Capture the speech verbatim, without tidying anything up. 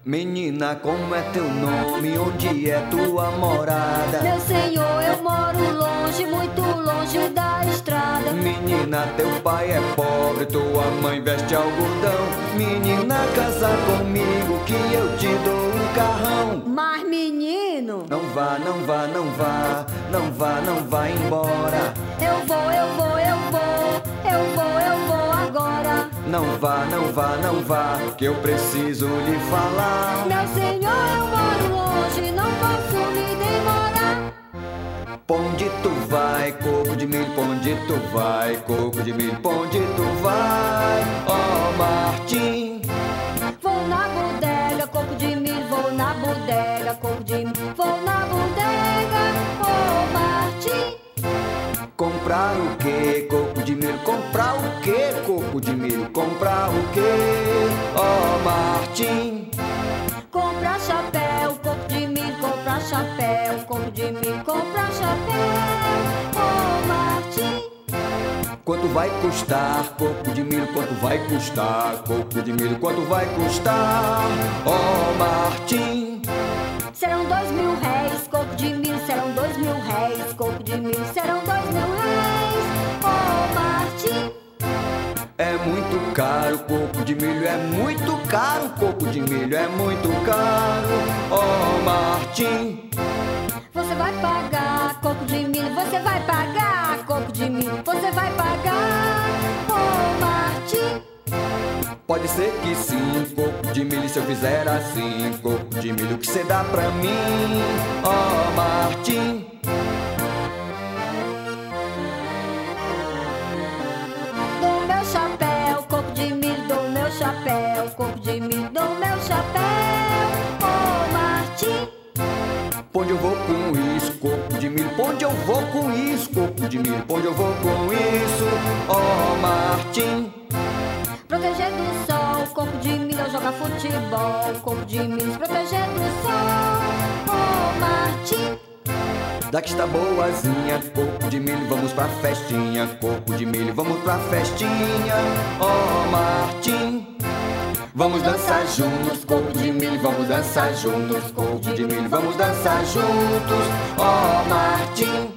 Menina, como é teu nome? Onde é tua morada? Meu senhor, eu moro longe, muito longe da estrada. Menina, teu pai é pobre, tua mãe veste algodão. Menina, casa comigo que eu te dou um carrão. Mas menino, não vá, não vá, não vá, não vá, não vá embora. Eu vou, eu vou, eu vou, eu vou, eu vou agora. Não vá, não vá, não vá, que eu preciso lhe falar. Meu senhor, eu moro longe, não posso me demorar. Ponde tu vai, coco de milho, ponde tu vai, coco de milho, ponde tu vai, ó oh, Martim. Vou na bodega, coco de milho, vou na bodega, coco de milho, vou na bodega, ó oh, Martim. Comprar o quê, coco de milho? Comprar o quê, coco de milho? Comprar o quê, ó oh, Martim? Comprar chapéu, coco de milho, comprar chapéu, coco de milho, comprar chapéu, ó oh, Martim. Quanto vai custar, coco de milho? Quanto vai custar, coco de milho? Quanto vai custar, ó oh, Martim? Serão dois mil réis, coco de milho, serão dois mil réis, coco de milho, serão dois mil réis, ó oh, Martim. É muito caro, coco de milho, é muito caro, coco de milho, é muito caro, ó oh, Martim. Você vai pagar, coco de milho, você vai pagar, coco de milho, você vai pagar, ó oh, Martim. Pode ser que sim, coco de milho, se eu fizer assim, coco de milho, que cê dá pra mim, ó oh, Martim. Dou meu chapéu, coco de milho, dou meu chapéu, coco de milho, dou meu chapéu, ó oh, Martim. Pra onde eu vou com isso, coco de milho? Pra onde eu vou com isso, coco de milho? Pra onde eu vou com isso, ó oh, Martim? Proteger do sol, coco de milho, jogar futebol, coco de milho, proteger do sol, ó oh, Martim. Daqui está boazinha, coco de milho, vamos pra festinha, coco de milho, vamos pra festinha, ó oh, Martim. Vamos dançar juntos, coco de milho, vamos dançar juntos, coco de milho, vamos dançar juntos, ó oh, Martim.